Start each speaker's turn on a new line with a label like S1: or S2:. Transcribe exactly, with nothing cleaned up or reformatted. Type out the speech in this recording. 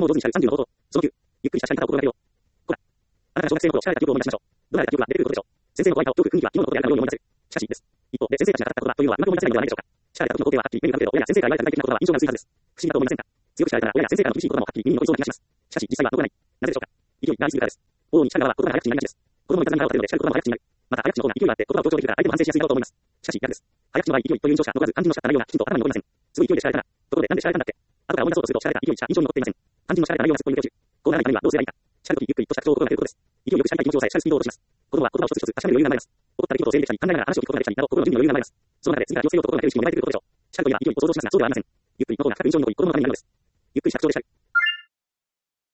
S1: 供を上手にしゃるさんじゅうの冒頭。そのきゅう。ゆっくりしたしゃり方を心がけよう。こら。あなたが小学生の頃、しゃられた記憶を思い出しましょう。どなたれた記憶は出てくることでしょう。先生のご愛歌を遠く雰囲気は昨日のことであるかのように思い出せる。しかし、です。一方で、先生たちが語ったことはというのはうまく思い出せないのではないでしょうか。しゃられた時の光景ははっきり目に浮かぶけど、親や先生から言われた具体的なことは印象が薄いはずです。不思議だと思いませんか。強くしゃられたら親や先生からの厳しい言葉もはっきり耳に残りそうな気がします。しかし、実際は残らない。なぜでしょうか。勢いがありすぎるからです。往々にしゃる側は言葉が早口になりがちです。子供にいたずらが分かるので、しゃる言葉も早口になる。また、早口の方が勢いがあって言葉を強調できるから相手も反省しやすいだろうと思います。しかし、嫌です。早口の場合、勢いという印象しか残らず、肝心のしゃった内容がきちんと頭に残りません。すごい勢いでしゃられたな。ところで、なんでしゃられたんだっけ。後から思い出そうとすると、しゃられた勢いしか印象に残っていません。肝心のしゃられた内容がすっぽり抜け落ちる。こうならないためにはどうすればいいか。しゃるときゆっくりとした口調を心がけることです。勢いよくしゃりたい気持ちを抑え、しゃるスピードを落とします。子供は言葉を一つ一つ確かめる余裕が生まれます。起こった出来事を整理できたり、考えながら話を聞くことができたりなど、心の準備の余裕が生まれます。その中で次から気をつけようと心がける意識も芽生えてくることでしょう。しゃるといえば勢いを想像しますが、そうではありません。ゆっくりとした空気印象に残り、子供のためになるのです。ゆっくりした口調でしゃる。